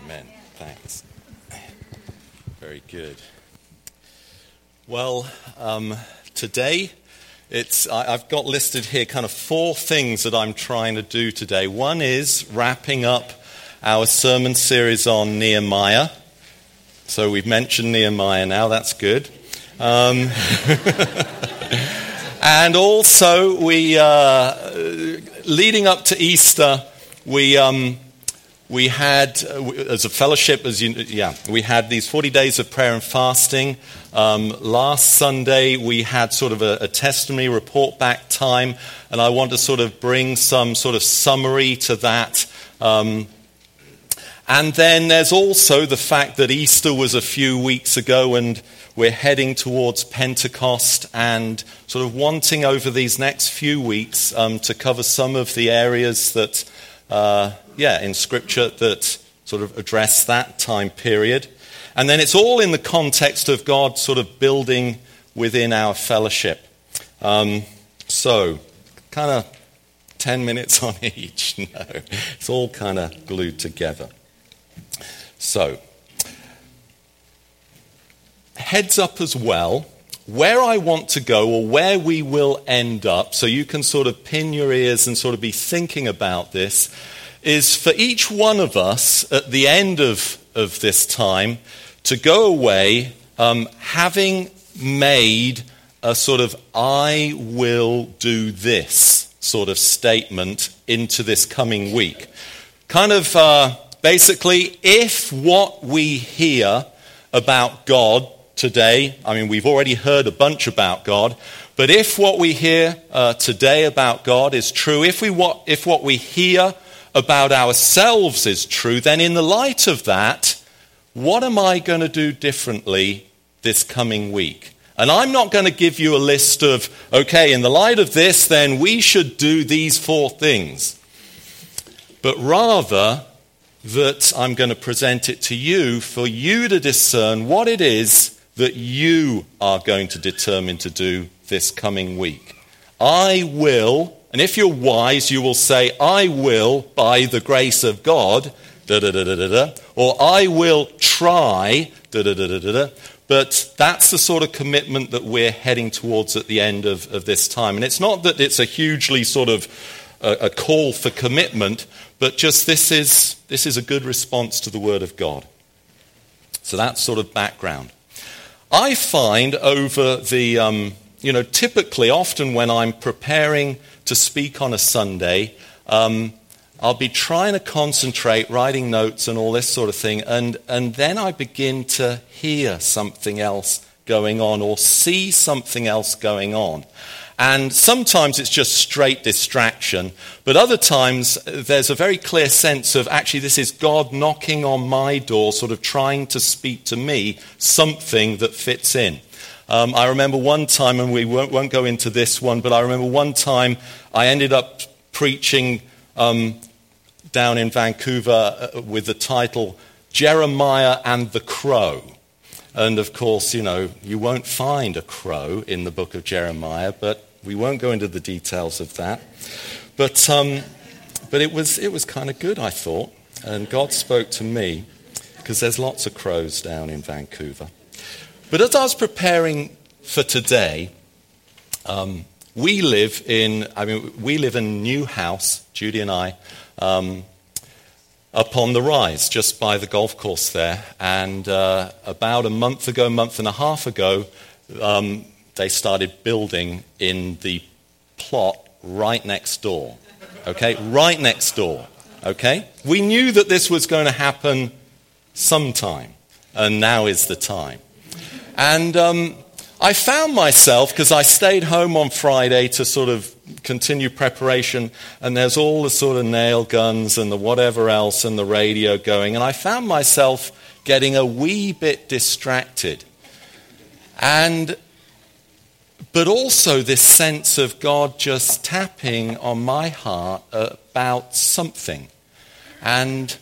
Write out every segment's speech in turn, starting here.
Amen. Thanks. Very good. Well, today I've got listed here kind of 4 things that I'm trying to do today. One is wrapping up our sermon series on Nehemiah. So we've mentioned Nehemiah now, that's good. And also, leading up to Easter, we had, as a fellowship, we had these 40 days of prayer and fasting. Last Sunday, we had sort of a testimony report back time, and I want to sort of bring some sort of summary to that. And then there's also the fact that Easter was a few weeks ago, and we're heading towards Pentecost, and sort of wanting over these next few weeks to cover some of the areas that, in Scripture that sort of address that time period. And then it's all in the context of God sort of building within our fellowship. So, kind of 10 minutes on each. No, it's all kind of glued together. So, heads up as well, where I want to go or where we will end up, so you can sort of pin your ears and sort of be thinking about this, is for each one of us at the end of this time to go away having made a sort of I will do this sort of statement into this coming week. Kind of basically, if what we hear about God today, I mean, we've already heard a bunch about God, but if what we hear today about God is true, if what we hear about ourselves is true, then in the light of that, what am I going to do differently this coming week? And I'm not going to give you a list of, okay, in the light of this, then we should do these 4 things. But rather that I'm going to present it to you for you to discern what it is that you are going to determine to do this coming week. I will, and if you're wise, you will say, I will, by the grace of God, or I will try, but that's the sort of commitment that we're heading towards at the end of this time. And it's not that it's a hugely sort of a call for commitment, but just this is a good response to the Word of God. So that's sort of background. I find over the, typically often when I'm preparing to speak on a Sunday, I'll be trying to concentrate, writing notes and all this sort of thing, and then I begin to hear something else going on or see something else going on. And sometimes it's just straight distraction, but other times there's a very clear sense of actually this is God knocking on my door, sort of trying to speak to me something that fits in. I remember one time, and we won't go into this one, but I remember one time I ended up preaching down in Vancouver with the title Jeremiah and the Crow. And of course, you won't find a crow in the book of Jeremiah, but we won't go into the details of that. But it was kind of good, I thought. And God spoke to me, because there's lots of crows down in Vancouver. But as I was preparing for today, we live in a new house, Judy and I, up on the Rise, just by the golf course there. And about a month and a half ago, they started building in the plot right next door. Okay, right next door. Okay? We knew that this was going to happen sometime, and now is the time. And I found myself, because I stayed home on Friday to sort of continue preparation, and there's all the sort of nail guns and the whatever else and the radio going, and I found myself getting a wee bit distracted. But also this sense of God just tapping on my heart about something. And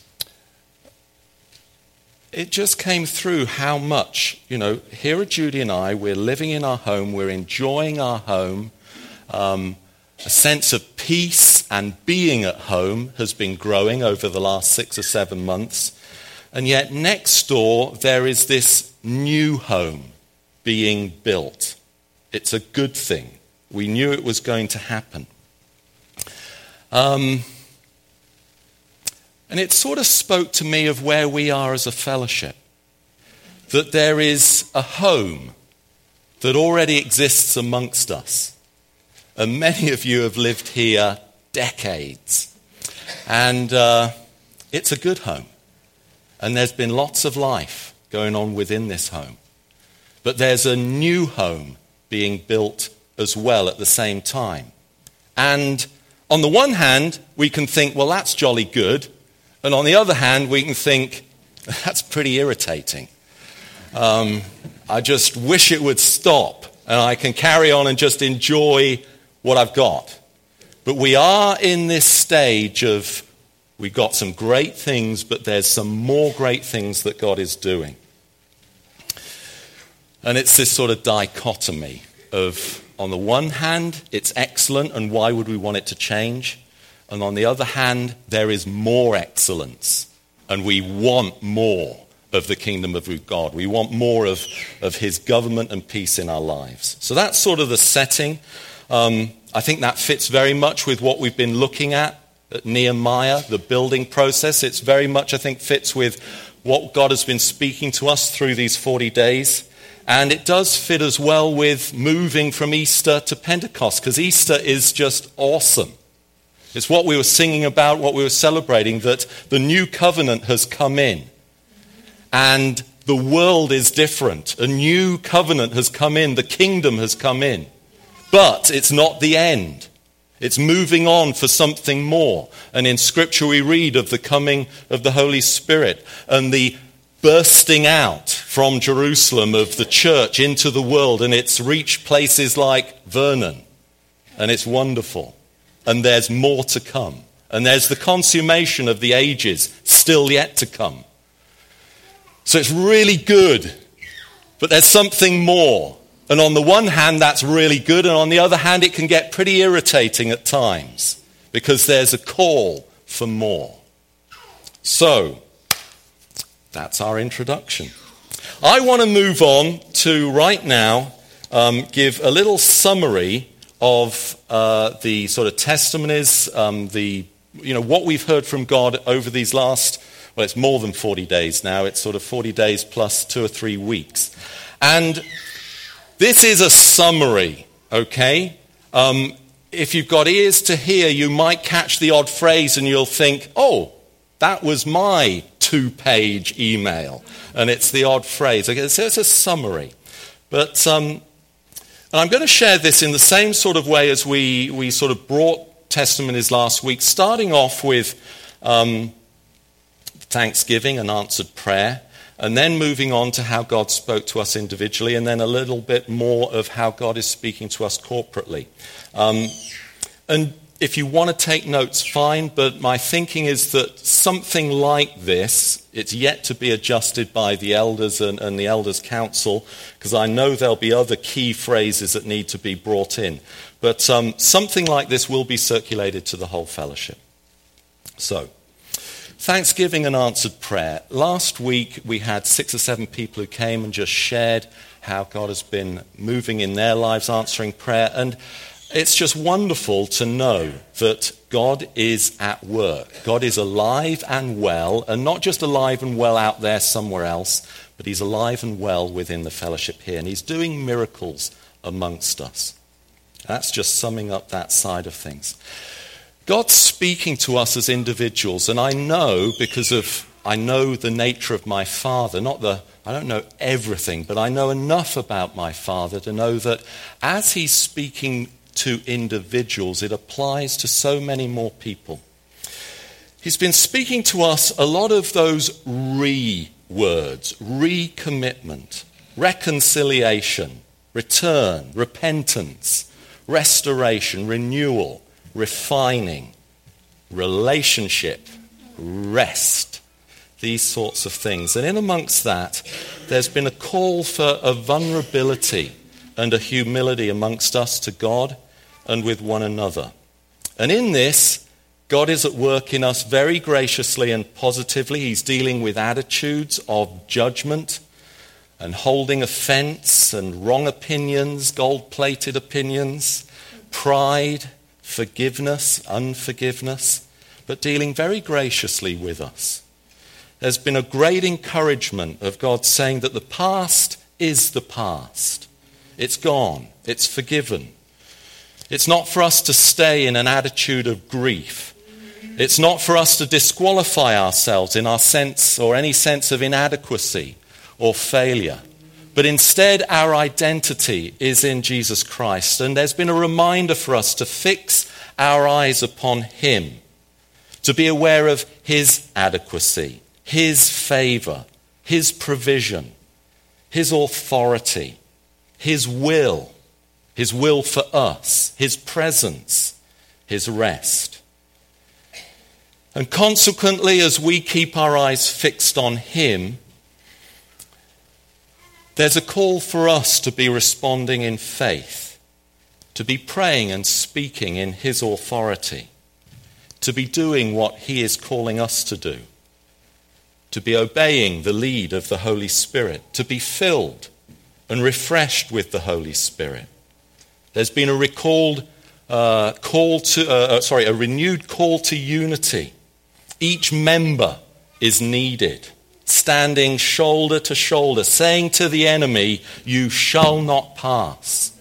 it just came through how much, here are Judy and I, we're living in our home, we're enjoying our home, a sense of peace and being at home has been growing over the last 6 or 7 months. And yet next door, there is this new home being built. It's a good thing. We knew it was going to happen. And it sort of spoke to me of where we are as a fellowship. That there is a home that already exists amongst us. And many of you have lived here decades. And it's a good home. And there's been lots of life going on within this home. But there's a new home being built as well at the same time. And on the one hand, we can think, well, that's jolly good. And on the other hand, we can think, that's pretty irritating. I just wish it would stop and I can carry on and just enjoy what I've got. But we are in this stage of, we've got some great things, but there's some more great things that God is doing. And it's this sort of dichotomy of, on the one hand, it's excellent, and why would we want it to change? And on the other hand, there is more excellence, and we want more of the kingdom of God. We want more of his government and peace in our lives. So that's sort of the setting. I think that fits very much with what we've been looking at Nehemiah, the building process. It's very much, I think, fits with what God has been speaking to us through these 40 days. And it does fit as well with moving from Easter to Pentecost, because Easter is just awesome. It's what we were singing about, what we were celebrating, that the new covenant has come in. And the world is different. A new covenant has come in. The kingdom has come in. But it's not the end. It's moving on for something more. And in Scripture we read of the coming of the Holy Spirit and the bursting out from Jerusalem of the church into the world. And it's reached places like Vernon. And it's wonderful. And there's more to come. And there's the consummation of the ages still yet to come. So it's really good. But there's something more. And on the one hand, that's really good. And on the other hand, it can get pretty irritating at times. Because there's a call for more. So, that's our introduction. I want to move on to right now give a little summary of the sort of testimonies, what we've heard from God over these last, well, it's more than 40 days now. It's sort of 40 days plus 2 or 3 weeks. And this is a summary, okay? If you've got ears to hear, you might catch the odd phrase and you'll think, oh, that was my 2-page email. And it's the odd phrase. Okay, so it's a summary. But and I'm going to share this in the same sort of way as we sort of brought testimonies last week, starting off with thanksgiving and answered prayer, and then moving on to how God spoke to us individually, and then a little bit more of how God is speaking to us corporately. And if you want to take notes, fine, but my thinking is that something like this, it's yet to be adjusted by the elders and the elders' council, because I know there'll be other key phrases that need to be brought in. But something like this will be circulated to the whole fellowship. So, thanksgiving and answered prayer. Last week we had 6 or 7 people who came and just shared how God has been moving in their lives, answering prayer. And it's just wonderful to know that God is at work. God is alive and well, and not just alive and well out there somewhere else, but he's alive and well within the fellowship here. And he's doing miracles amongst us. That's just summing up that side of things. God's speaking to us as individuals, and I know because I know the nature of my Father, I don't know everything, but I know enough about my Father to know that as he's speaking to individuals, it applies to so many more people. He's been speaking to us a lot of those words, recommitment, reconciliation, return, repentance, restoration, renewal, refining, relationship, rest, these sorts of things. And in amongst that, there's been a call for a vulnerability and a humility amongst us to God and with one another. And in this, God is at work in us very graciously and positively. He's dealing with attitudes of judgment and holding offense and wrong opinions, gold-plated opinions, pride, forgiveness, unforgiveness, but dealing very graciously with us. There's been a great encouragement of God saying that the past is the past. It's gone. It's forgiven. It's not for us to stay in an attitude of grief. It's not for us to disqualify ourselves in our sense or any sense of inadequacy or failure. But instead, our identity is in Jesus Christ. And there's been a reminder for us to fix our eyes upon him, to be aware of his adequacy, his favor, his provision, his authority, his will for us, his presence, his rest. And consequently, as we keep our eyes fixed on him, there's a call for us to be responding in faith, to be praying and speaking in his authority, to be doing what he is calling us to do, to be obeying the lead of the Holy Spirit, to be filled and refreshed with the Holy Spirit. There's been a renewed call to unity. Each member is needed, standing shoulder to shoulder, saying to the enemy, "You shall not pass."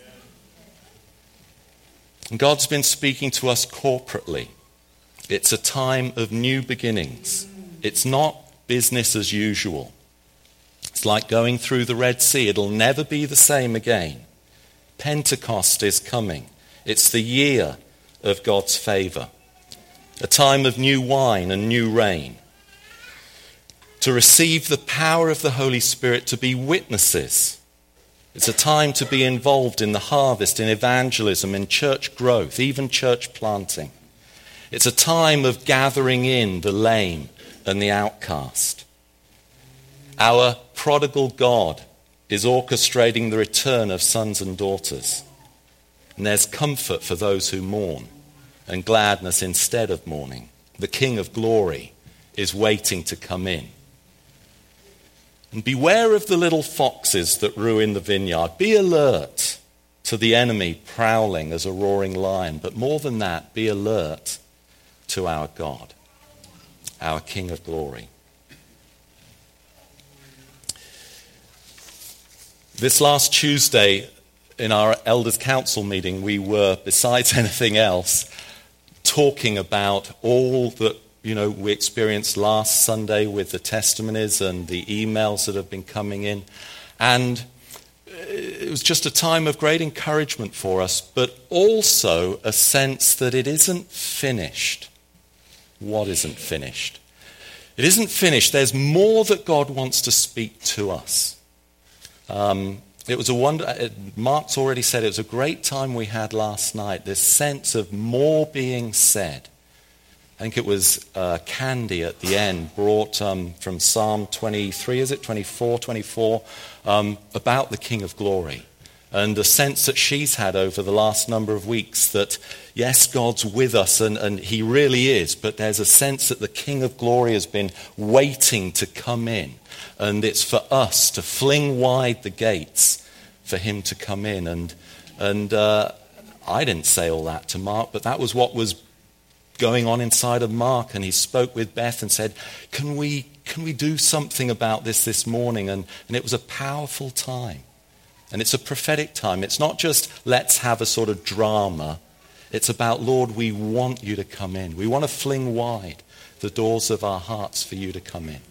And God's been speaking to us corporately. It's a time of new beginnings. It's not business as usual. It's like going through the Red Sea. It'll never be the same again. Pentecost is coming. It's the year of God's favor. A time of new wine and new rain. To receive the power of the Holy Spirit to be witnesses. It's a time to be involved in the harvest, in evangelism, in church growth, even church planting. It's a time of gathering in the lame and the outcast. Our prodigal God is orchestrating the return of sons and daughters. And there's comfort for those who mourn and gladness instead of mourning. The King of Glory is waiting to come in. And beware of the little foxes that ruin the vineyard. Be alert to the enemy prowling as a roaring lion. But more than that, be alert to our God, our King of Glory. This last Tuesday in our Elders' Council meeting, we were, besides anything else, talking about all that we experienced last Sunday with the testimonies and the emails that have been coming in. And it was just a time of great encouragement for us, but also a sense that it isn't finished. What isn't finished? It isn't finished. There's more that God wants to speak to us. It was a wonder. Mark's already said it was a great time we had last night. This sense of more being said. I think it was Candy at the end brought from Psalm 23, is it 24, about the King of Glory. And the sense that she's had over the last number of weeks that, yes, God's with us and he really is, but there's a sense that the King of Glory has been waiting to come in. And it's for us to fling wide the gates for him to come in. And I didn't say all that to Mark, but that was what was going on inside of Mark. And he spoke with Beth and said, can we do something about this morning? And it was a powerful time. And it's a prophetic time. It's not just let's have a sort of drama. It's about, Lord, we want you to come in. We want to fling wide the doors of our hearts for you to come in.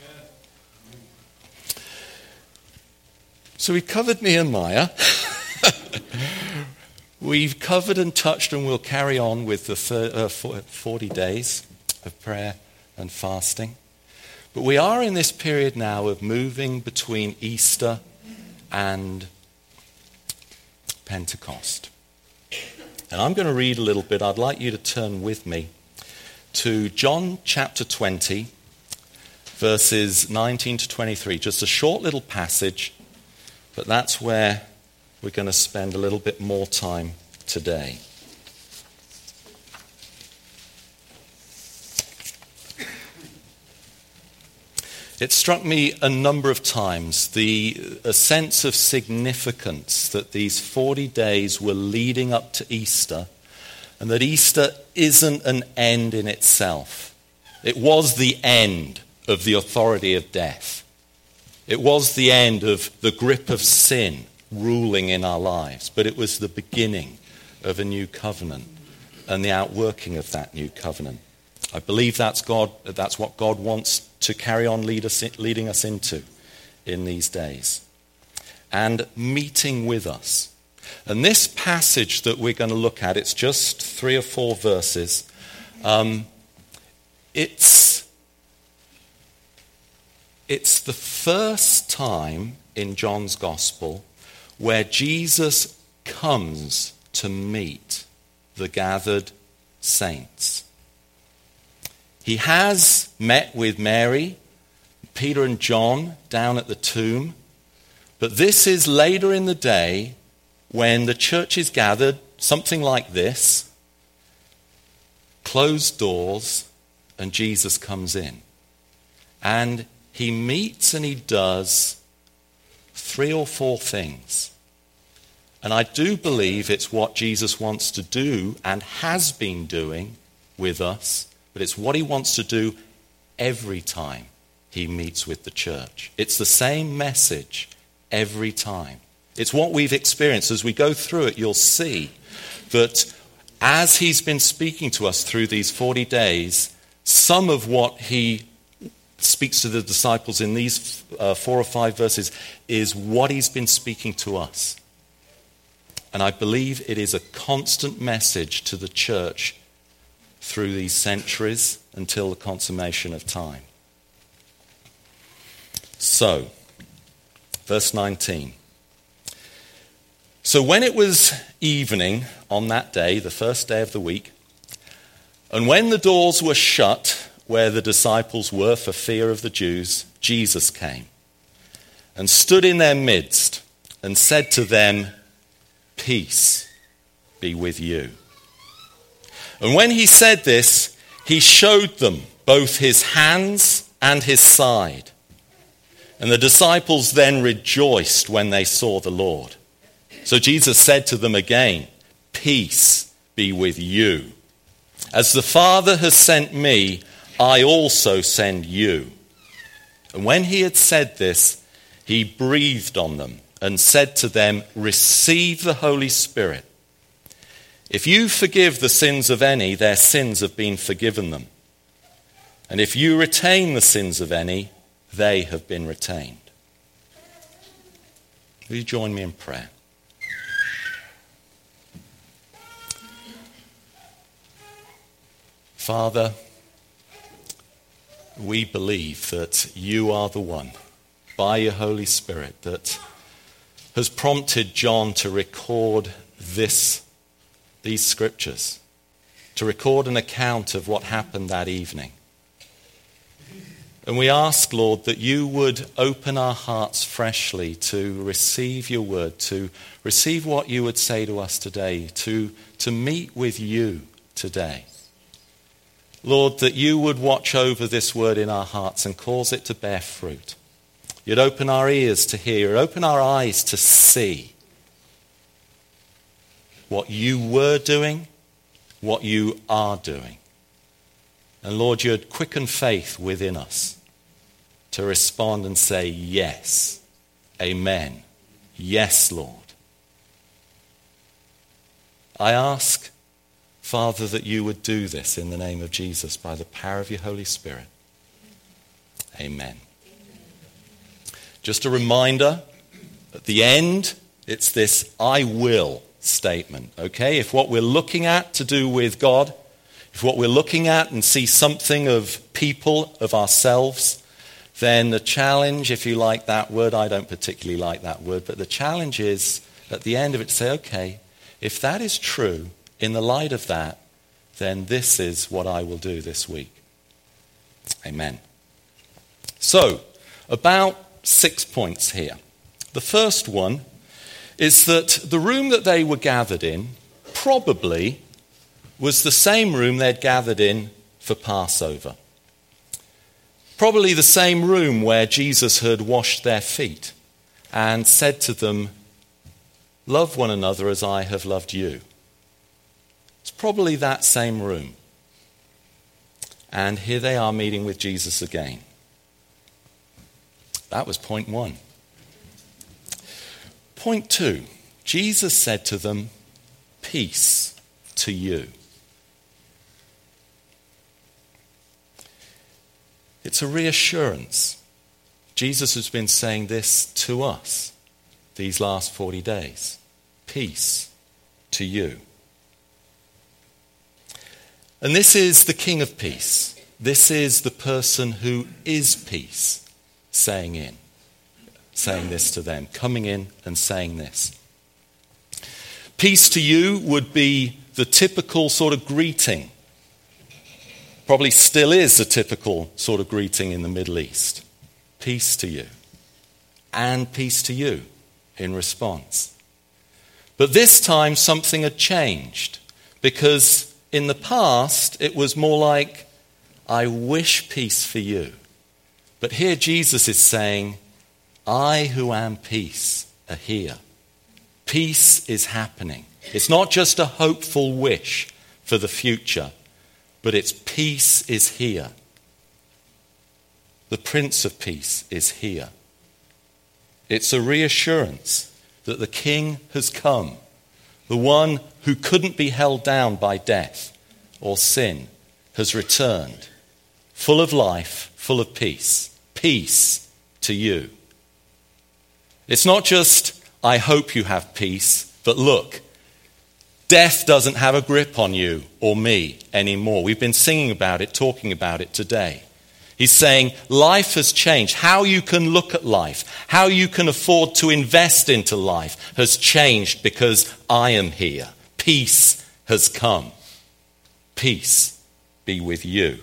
So we've covered Nehemiah. We've covered and touched and we'll carry on with the 40 days of prayer and fasting. But we are in this period now of moving between Easter and Pentecost. And I'm going to read a little bit. I'd like you to turn with me to John chapter 20, verses 19 to 23. Just a short little passage, but that's where we're going to spend a little bit more time today. it struck me a number of times a sense of significance that these 40 days were leading up to Easter, and that Easter isn't an end in itself. It was the end of the authority of death. It was the end of the grip of sin ruling in our lives, but it was the beginning of a new covenant and the outworking of that new covenant. I believe that's what God wants to carry on leading us into in these days. And meeting with us. And this passage that we're going to look at, it's just 3 or 4 verses. It's the first time in John's Gospel where Jesus comes to meet the gathered saints. He has met with Mary, Peter and John down at the tomb, but this is later in the day when the church is gathered, something like this, closed doors, and Jesus comes in. And he meets and he does 3 or 4 things. And I do believe it's what Jesus wants to do and has been doing with us, but it's what he wants to do every time he meets with the church. It's the same message every time. It's what we've experienced. As we go through it, you'll see that as he's been speaking to us through these 40 days, some of what he speaks to the disciples in these 4 or 5 verses is what he's been speaking to us. And I believe it is a constant message to the church through these centuries until the consummation of time. So, verse 19. So when it was evening on that day, the first day of the week, and when the doors were shut where the disciples were for fear of the Jews, Jesus came and stood in their midst and said to them, "Peace be with you." And when he said this, he showed them both his hands and his side. And the disciples then rejoiced when they saw the Lord. So Jesus said to them again, "Peace be with you. As the Father has sent me, I also send you." And when he had said this, he breathed on them and said to them, "Receive the Holy Spirit. If you forgive the sins of any, their sins have been forgiven them. And if you retain the sins of any, they have been retained." Will you join me in prayer? Father, we believe that you are the one, by your Holy Spirit, that has prompted John to record these scriptures, to record an account of what happened that evening. And we ask, Lord, that you would open our hearts freshly to receive your word, to receive what you would say to us today, to meet with you today. Lord, that you would watch over this word in our hearts and cause it to bear fruit. You'd open our ears to hear, open our eyes to see what you were doing, what you are doing. And Lord, you'd quicken faith within us to respond and say, yes, amen, yes, Lord. I ask, Father, that you would do this in the name of Jesus by the power of your Holy Spirit. Amen. Just a reminder, at the end, it's this "I will" statement, okay? If what we're looking at to do with God, if what we're looking at and see something of people, of ourselves, then the challenge, if you like that word, I don't particularly like that word, but the challenge is at the end of it to say, okay, if that is true, in the light of that, then this is what I will do this week. Amen. So, about 6 points here. The first one is that the room that they were gathered in probably was the same room they'd gathered in for Passover. probably the same room where Jesus had washed their feet and said to them, "Love one another as I have loved you." It's probably that same room. And here they are meeting with Jesus again. That was point one. Point two, Jesus said to them, "Peace to you." It's a reassurance. Jesus has been saying this to us these last 40 days. Peace to you. And this is the King of Peace. This is the person who is peace, saying this to them, coming in and saying this. Peace to you would be the typical sort of greeting. Probably still is a typical sort of greeting in the Middle East. Peace to you. And peace to you in response. But this time something had changed, because in the past it was more like, "I wish peace for you." But here Jesus is saying, "I who am peace are here." Peace is happening. It's not just a hopeful wish for the future, but it's peace is here. The Prince of Peace is here. It's a reassurance that the King has come, the one who couldn't be held down by death or sin has returned, full of life, full of peace. Peace to you. It's not just, "I hope you have peace," but look, death doesn't have a grip on you or me anymore. We've been singing about it, talking about it today. He's saying life has changed. How you can look at life, how you can afford to invest into life has changed because I am here. Peace has come. Peace be with you.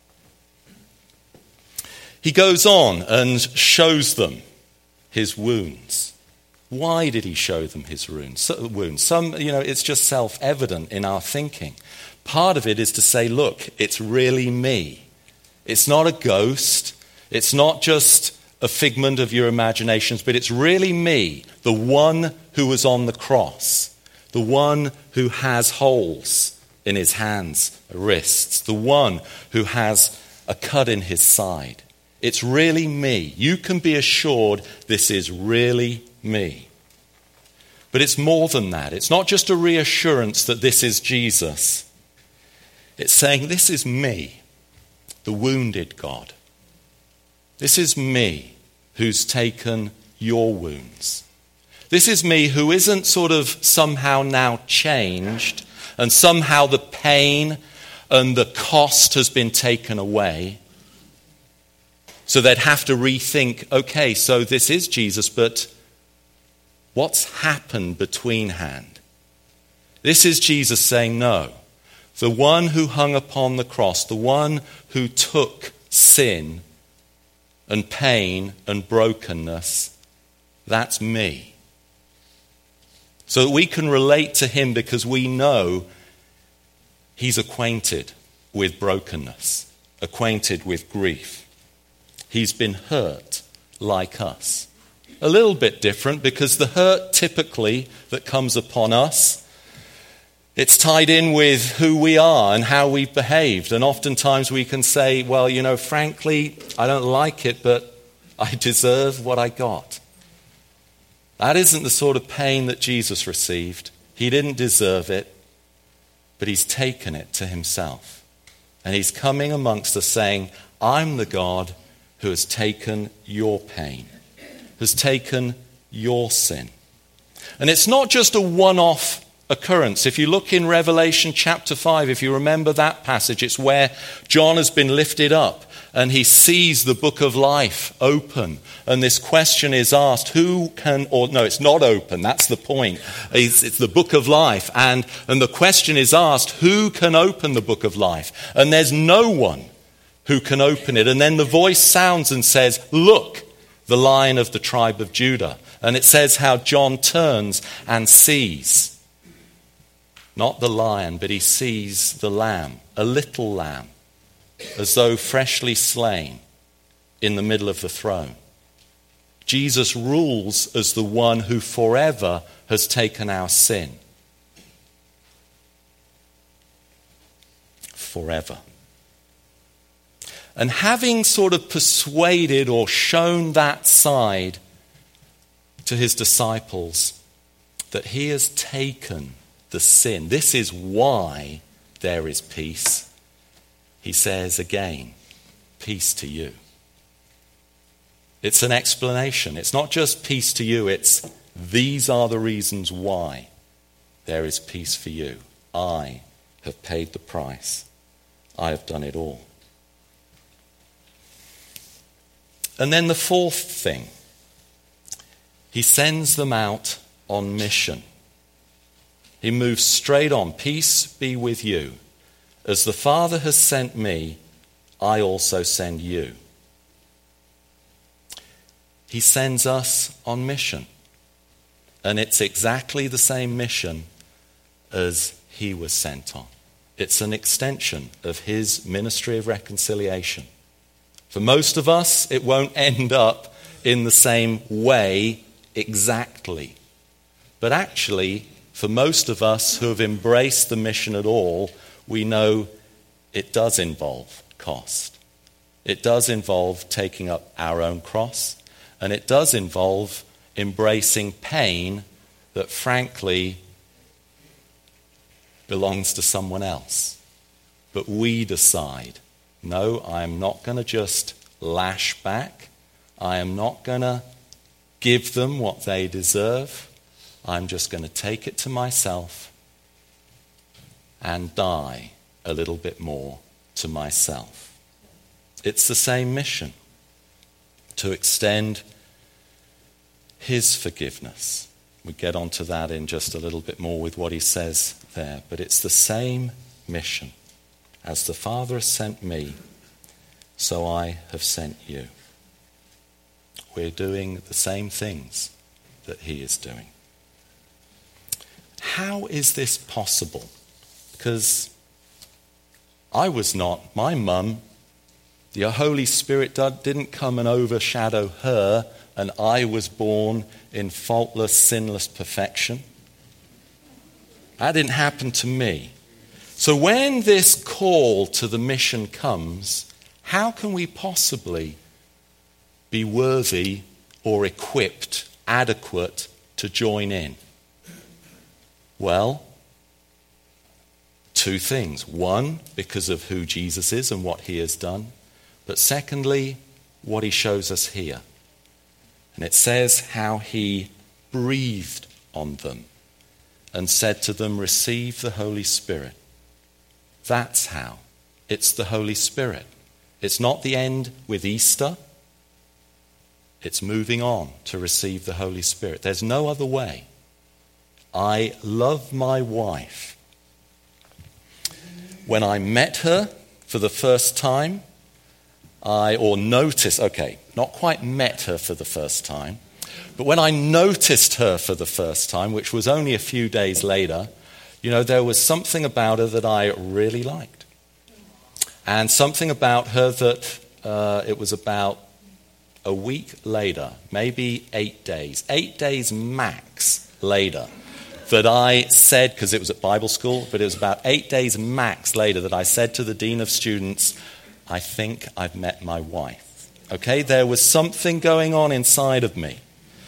He goes on and shows them his wounds. Why did he show them his wounds? Some, it's just self-evident in our thinking. Part of it is to say, look, it's really me. It's not a ghost. It's not just a figment of your imaginations, but it's really me, the one who was on the cross, the one who has holes in his hands, wrists, the one who has a cut in his side. It's really me. You can be assured this is really me. But it's more than that. It's not just a reassurance that this is Jesus. It's saying, this is me, the wounded God. This is me who's taken your wounds. This is me who isn't sort of somehow now changed and somehow the pain and the cost has been taken away. So they'd have to rethink, okay, so this is Jesus, but what's happened betweenhand? This is Jesus saying, no, the one who hung upon the cross, the one who took sin and pain and brokenness, that's me. So that we can relate to him because we know he's acquainted with brokenness, acquainted with grief. He's been hurt like us. A little bit different because the hurt typically that comes upon us, it's tied in with who we are and how we've behaved. And oftentimes we can say, well, frankly, I don't like it, but I deserve what I got. That isn't the sort of pain that Jesus received. He didn't deserve it, but he's taken it to himself. And he's coming amongst us saying, I'm the God who has taken your pain, has taken your sin. And it's not just a one-off occurrence. If you look in Revelation chapter 5, if you remember that passage, it's where John has been lifted up and he sees the book of life open. And this question is asked, it's not open, that's the point. It's the book of life. And the question is asked, who can open the book of life? And there's no one who can open it. And then the voice sounds and says, look, the Lion of the tribe of Judah. And it says how John turns and sees, not the lion, but he sees the lamb, a little lamb, as though freshly slain. in the middle of the throne. Jesus rules as the one who forever has taken our sin. Forever. And having sort of persuaded or shown that side to his disciples, that he has taken the sin, this is why there is peace, he says again, peace to you. It's an explanation. It's not just peace to you, it's these are the reasons why there is peace for you. I have paid the price. I have done it all. And then the fourth thing, he sends them out on mission. He moves straight on. Peace be with you. As the Father has sent me, I also send you. He sends us on mission. And it's exactly the same mission as he was sent on. It's an extension of his ministry of reconciliation. For most of us, it won't end up in the same way exactly. But actually, for most of us who have embraced the mission at all, we know it does involve cost. It does involve taking up our own cross, and it does involve embracing pain that frankly belongs to someone else. But we decide, no, I am not going to just lash back. I am not going to give them what they deserve. I'm just going to take it to myself and die a little bit more to myself. It's the same mission, to extend his forgiveness. We get onto that in just a little bit more with what he says there. But it's the same mission. As the Father has sent me, so I have sent you. We're doing the same things that he is doing. How is this possible? Because I was not, my mum, the Holy Spirit didn't come and overshadow her, and I was born in faultless, sinless perfection. That didn't happen to me. So when this call to the mission comes, how can we possibly be worthy or equipped, adequate to join in? Well, two things. One, because of who Jesus is and what he has done. But secondly, what he shows us here. And it says how he breathed on them and said to them, receive the Holy Spirit. That's how. It's the Holy Spirit. It's not the end with Easter. It's moving on to receive the Holy Spirit. There's no other way. I love my wife. When I met her for the first time, not quite met her for the first time, but when I noticed her for the first time, which was only a few days later, there was something about her that I really liked. And something about her that it was about a week later, maybe 8 days max later, that I said, because it was at Bible school, but it was about 8 days max later that I said to the Dean of Students, I think I've met my wife. Okay, there was something going on inside of me.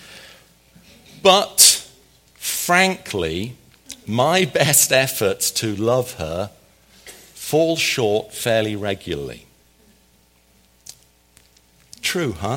But, frankly, my best efforts to love her fall short fairly regularly. True, huh?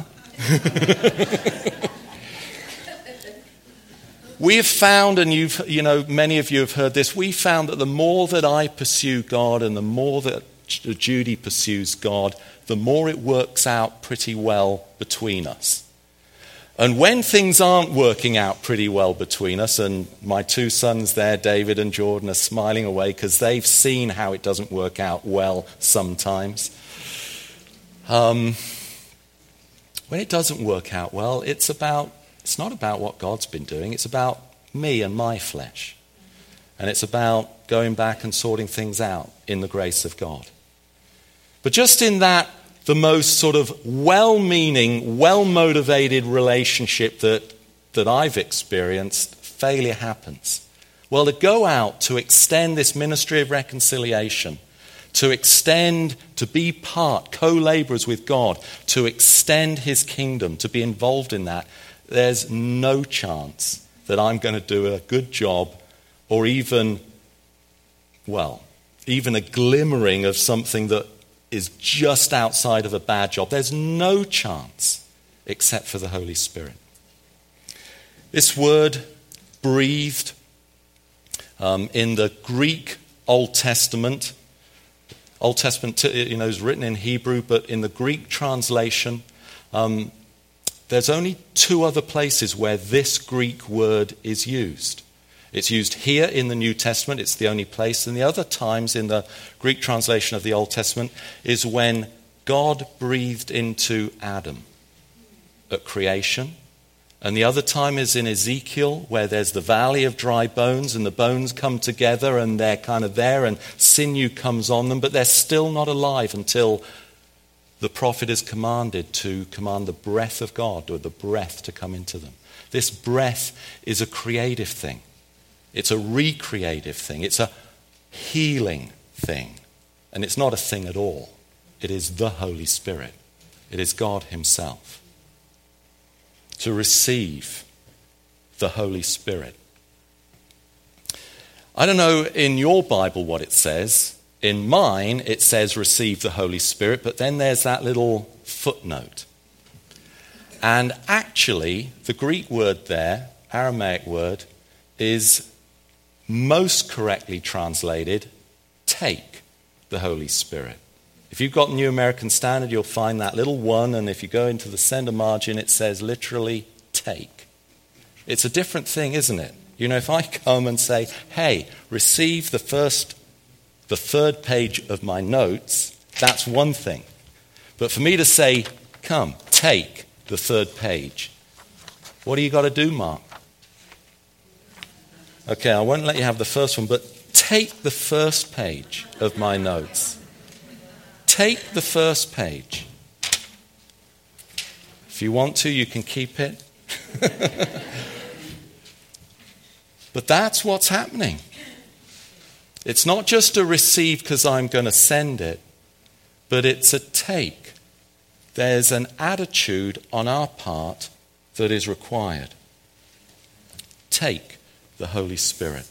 We have found, and many of you have heard this, we found that the more that I pursue God and the more that Judy pursues God, the more it works out pretty well between us. And when things aren't working out pretty well between us, and my two sons there, David and Jordan, are smiling away because they've seen how it doesn't work out well sometimes. When it doesn't work out well, it's not about what God's been doing, it's about me and my flesh. And it's about going back and sorting things out in the grace of God. But just in that the most sort of well-meaning, well-motivated relationship that I've experienced, failure happens. Well, to go out to extend this ministry of reconciliation, to extend, to be part, co-laborers with God, to extend his kingdom, to be involved in that, there's no chance that I'm going to do a good job or even a glimmering of something that is just outside of a bad job. There's no chance except for the Holy Spirit. This word, breathed, in the Greek Old Testament is written in Hebrew, but in the Greek translation, there's only two other places where this Greek word is used. It's used here in the New Testament, it's the only place, and the other times in the Greek translation of the Old Testament is when God breathed into Adam at creation. And the other time is in Ezekiel, where there's the valley of dry bones, and the bones come together and they're kind of there, and sinew comes on them, but they're still not alive until the prophet is commanded to command the breath of God, or the breath to come into them. This breath is a creative thing. It's a recreative thing. It's a healing thing. And it's not a thing at all. It is the Holy Spirit. It is God himself. To receive the Holy Spirit. I don't know in your Bible what it says. In mine, it says receive the Holy Spirit, but then there's that little footnote. And actually, the Greek word there, Aramaic word, is most correctly translated, take the Holy Spirit. If you've got New American Standard, you'll find that little one, and if you go into the center margin, it says literally, take. It's a different thing, isn't it? You know, if I come and say, hey, receive the third page of my notes, that's one thing. But for me to say, come, take the third page, what do you got to do, Mark? Okay, I won't let you have the first one, but take the first page of my notes. Take the first page. If you want to, you can keep it. But that's what's happening. It's not just a receive because I'm going to send it, but it's a take. There's an attitude on our part that is required. Take the Holy Spirit.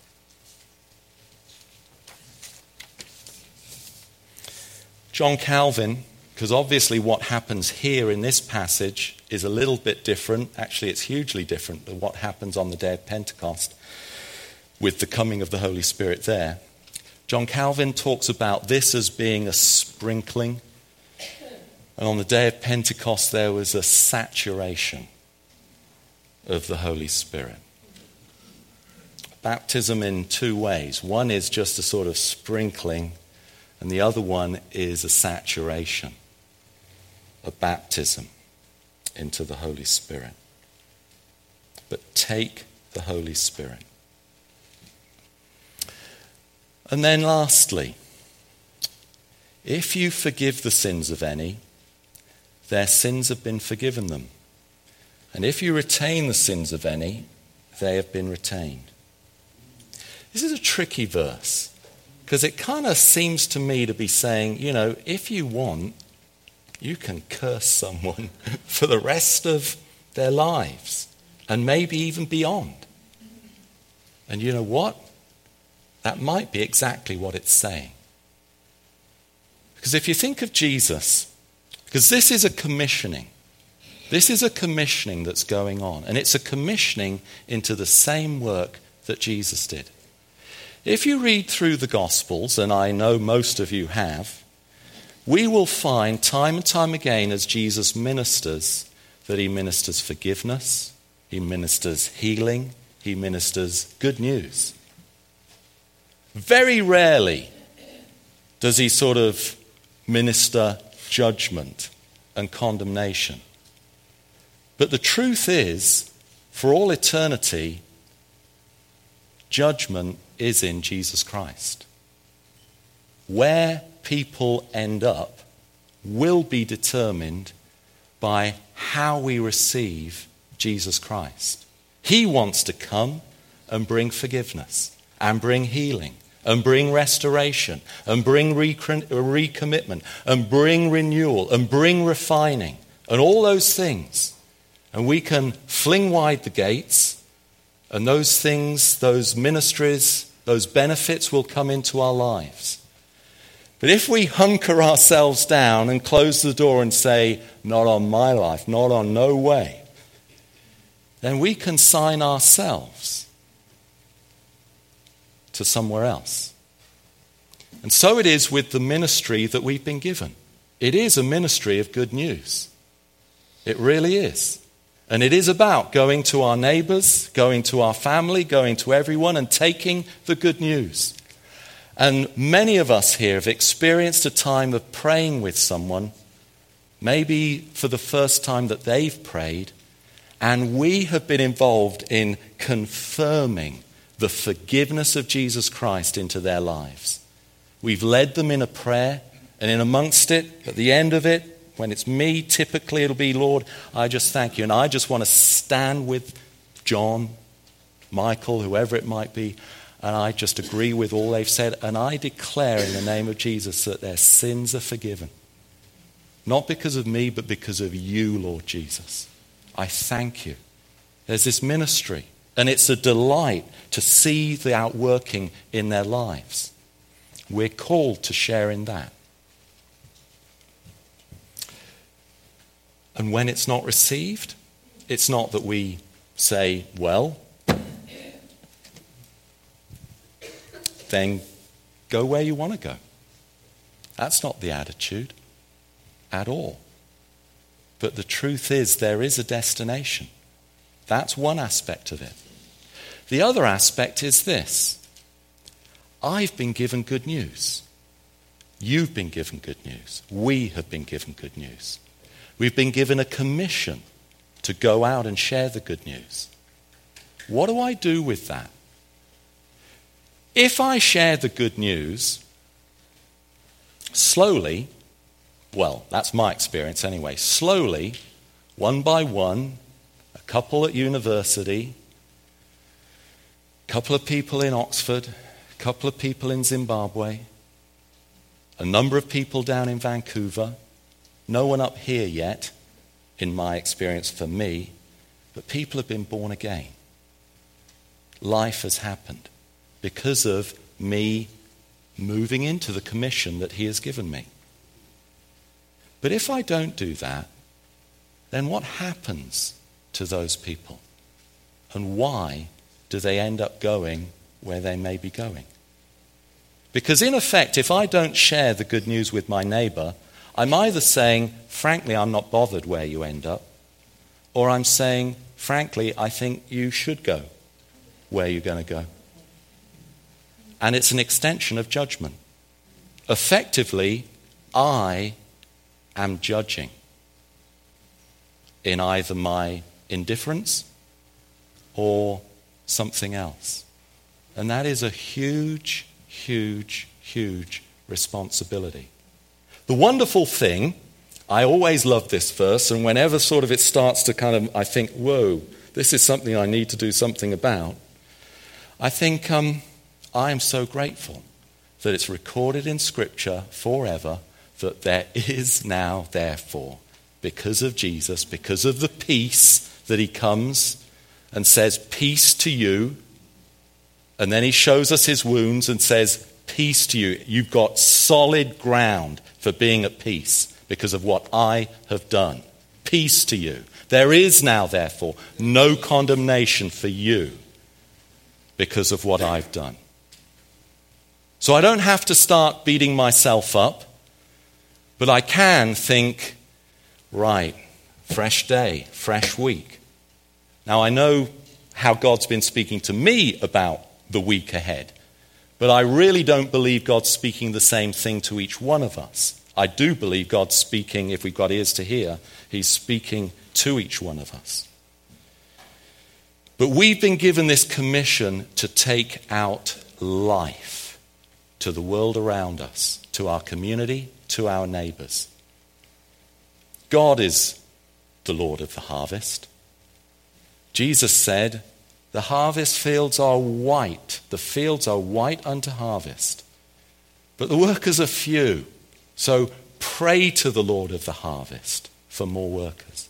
John Calvin, because obviously what happens here in this passage is a little bit different. Actually, it's hugely different than what happens on the day of Pentecost with the coming of the Holy Spirit there. John Calvin talks about this as being a sprinkling. And on the day of Pentecost, there was a saturation of the Holy Spirit. Baptism in two ways. One is just a sort of sprinkling, and the other one is a saturation, a baptism into the Holy Spirit. But take the Holy Spirit. And then lastly, if you forgive the sins of any, their sins have been forgiven them. And if you retain the sins of any, they have been retained. This is a tricky verse, because it kind of seems to me to be saying, you know, if you want, you can curse someone for the rest of their lives, and maybe even beyond. And you know what? That might be exactly what it's saying. Because if you think of Jesus, because this is a commissioning. This is a commissioning that's going on. And it's a commissioning into the same work that Jesus did. If you read through the Gospels, and I know most of you have, we will find time and time again as Jesus ministers, that he ministers forgiveness, he ministers healing, he ministers good news. Very rarely does he sort of minister judgment and condemnation. But the truth is, for all eternity, judgment is in Jesus Christ. Where people end up will be determined by how we receive Jesus Christ. He wants to come and bring forgiveness and bring healing and bring restoration and bring recommitment and bring renewal and bring refining and all those things. And we can fling wide the gates, and those things, those ministries, those benefits will come into our lives. But if we hunker ourselves down and close the door and say, not on my life, not on no way, then we can sign ourselves to somewhere else. And so it is with the ministry that we've been given. It is a ministry of good news. It really is. And it is about going to our neighbors, going to our family, going to everyone and taking the good news. And many of us here have experienced a time of praying with someone, maybe for the first time that they've prayed, and we have been involved in confirming the forgiveness of Jesus Christ into their lives. We've led them in a prayer, and in amongst it, at the end of it, when it's me, typically it'll be, Lord, I just thank you. And I just want to stand with John, Michael, whoever it might be, and I just agree with all they've said. And I declare in the name of Jesus that their sins are forgiven. Not because of me, but because of you, Lord Jesus. I thank you. There's this ministry, and it's a delight to see the outworking in their lives. We're called to share in that. And when it's not received, it's not that we say, well, then go where you want to go. That's not the attitude at all. But the truth is, there is a destination. That's one aspect of it. The other aspect is this. I've been given good news. You've been given good news. We have been given good news. We've been given a commission to go out and share the good news. What do I do with that? If I share the good news, slowly, well, that's my experience anyway, slowly, one by one, a couple at university, a couple of people in Oxford, a couple of people in Zimbabwe, a number of people down in Vancouver, no one up here yet, in my experience for me, but people have been born again. Life has happened because of me moving into the commission that he has given me. But if I don't do that, then what happens to those people? And why do they end up going where they may be going? Because in effect, if I don't share the good news with my neighbor, I'm either saying, frankly, I'm not bothered where you end up, or I'm saying, frankly, I think you should go where you're going to go. And it's an extension of judgment. Effectively, I am judging in either my indifference or something else. And that is a huge, huge, huge responsibility. The wonderful thing, I always love this verse, and whenever sort of it starts to kind of, I think, whoa, this is something I need to do something about, I think I am so grateful that it's recorded in Scripture forever that there is now, therefore, because of Jesus, because of the peace that he comes and says, peace to you, and then he shows us his wounds and says, peace to you. You've got solid ground for being at peace because of what I have done. Peace to you. There is now, therefore, no condemnation for you because of what I've done. So I don't have to start beating myself up, but I can think, right, fresh day, fresh week. Now I know how God's been speaking to me about the week ahead, but I really don't believe God's speaking the same thing to each one of us. I do believe God's speaking, if we've got ears to hear, he's speaking to each one of us. But we've been given this commission to take out life to the world around us, to our community, to our neighbors. God is the Lord of the harvest. Jesus said, the harvest fields are white. The fields are white unto harvest. But the workers are few. So pray to the Lord of the harvest for more workers.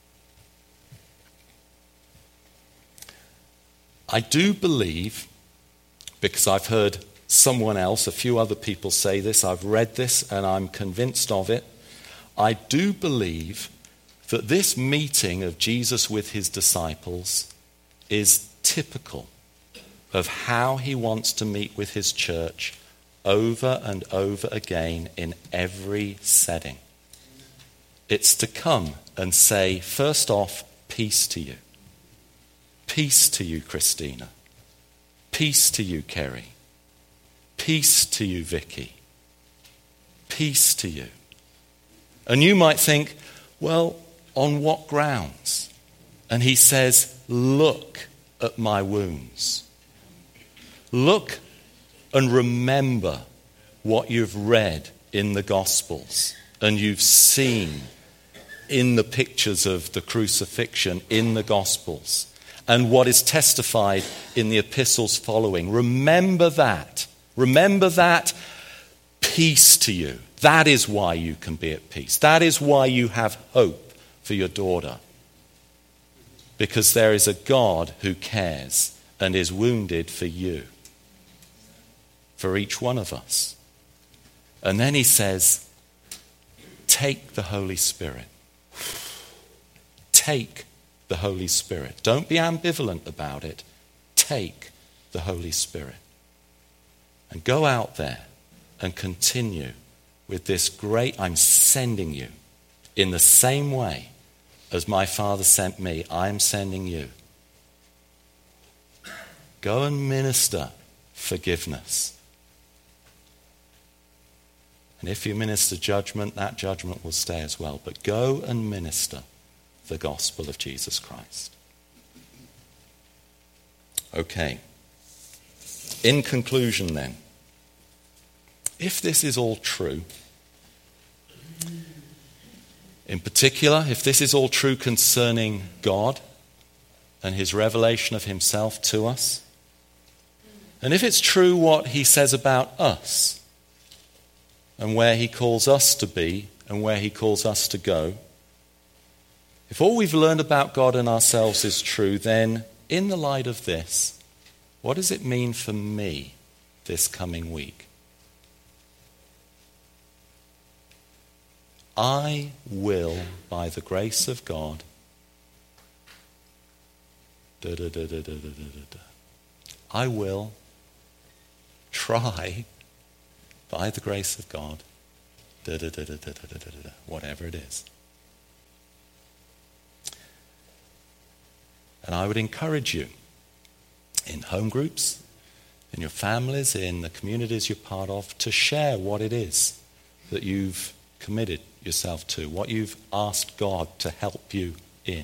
I do believe, because I've heard someone else, a few other people say this, I've read this and I'm convinced of it. I do believe that this meeting of Jesus with his disciples is typical of how he wants to meet with his church over and over again in every setting. It's to come and say, first off, peace to you. Peace to you, Christina. Peace to you, Kerry. Peace to you, Vicky. Peace to you. And you might think, well, on what grounds? And he says, look at my wounds. Look and remember what you've read in the Gospels and you've seen in the pictures of the crucifixion in the Gospels and what is testified in the epistles following. Remember that. Remember that. Peace to you. That is why you can be at peace. That is why you have hope for your daughter. Because there is a God who cares and is wounded for you. For each one of us. And then he says, take the Holy Spirit. Take the Holy Spirit. Don't be ambivalent about it. Take the Holy Spirit. And go out there and continue with this great, I'm sending you in the same way as my Father sent me, I'm sending you. Go and minister forgiveness. And if you minister judgment, that judgment will stay as well. But go and minister the gospel of Jesus Christ. Okay. In conclusion then, if this is all true, in particular, if this is all true concerning God and his revelation of himself to us, and if it's true what he says about us and where he calls us to be and where he calls us to go, if all we've learned about God and ourselves is true, then in the light of this, what does it mean for me this coming week? I will, by the grace of God, I will try, by the grace of God, whatever it is. And I would encourage you, in home groups, in your families, in the communities you're part of, to share what it is that you've committed yourself to, what you've asked God to help you in.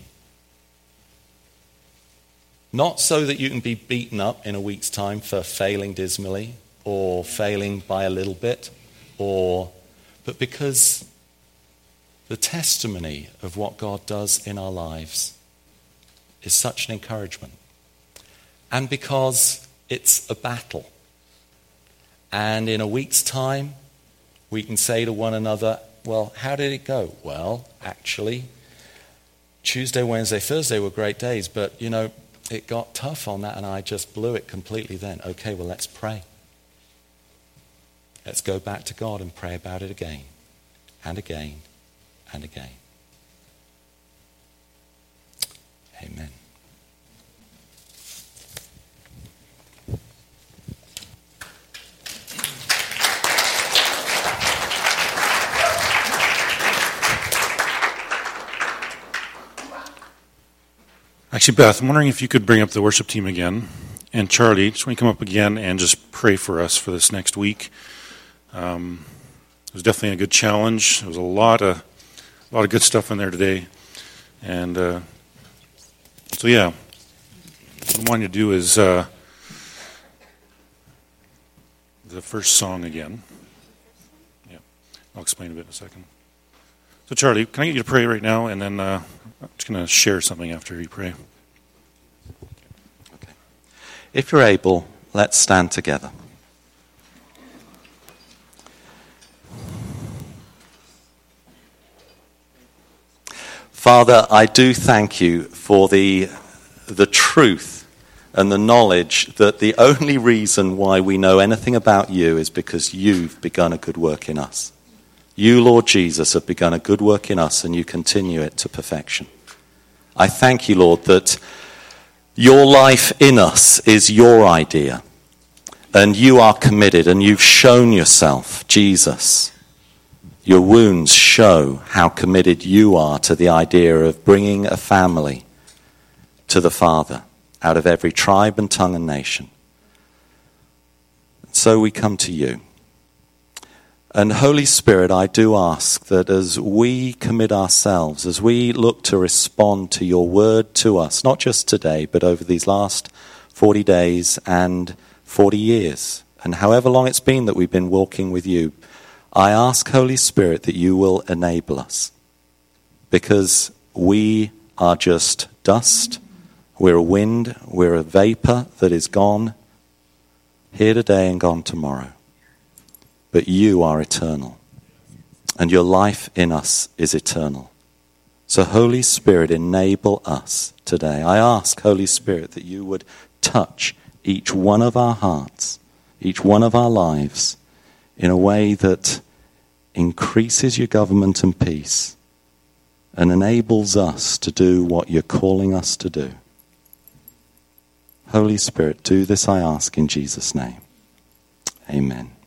Not so that you can be beaten up in a week's time for failing dismally or failing by a little bit, but because the testimony of what God does in our lives is such an encouragement. And because it's a battle. And in a week's time, we can say to one another, well, how did it go? Well, actually, Tuesday, Wednesday, Thursday were great days, but, it got tough on that and I just blew it completely then. Okay, well, let's pray. Let's go back to God and pray about it again and again and again. Amen. Actually, Beth, I'm wondering if you could bring up the worship team again. And Charlie, just want to come up again and just pray for us for this next week. It was definitely a good challenge. There was a lot of good stuff in there today. And so, yeah, what I want you to do is the first song again. Yeah, I'll explain a bit in a second. So Charlie, can I get you to pray right now, and then I'm just going to share something after you pray. Okay. If you're able, let's stand together. Father, I do thank you for the truth and the knowledge that the only reason why we know anything about you is because you've begun a good work in us. You, Lord Jesus, have begun a good work in us, and you continue it to perfection. I thank you, Lord, that your life in us is your idea, and you are committed, and you've shown yourself, Jesus. Your wounds show how committed you are to the idea of bringing a family to the Father out of every tribe and tongue and nation. So we come to you. And Holy Spirit, I do ask that as we commit ourselves, as we look to respond to your word to us, not just today, but over these last 40 days and 40 years, and however long it's been that we've been walking with you, I ask, Holy Spirit, that you will enable us, because we are just dust, we're a wind, we're a vapor that is gone here today and gone tomorrow. But you are eternal, and your life in us is eternal. So Holy Spirit, enable us today. I ask, Holy Spirit, that you would touch each one of our hearts, each one of our lives, in a way that increases your government and peace and enables us to do what you're calling us to do. Holy Spirit, do this, I ask, in Jesus' name. Amen.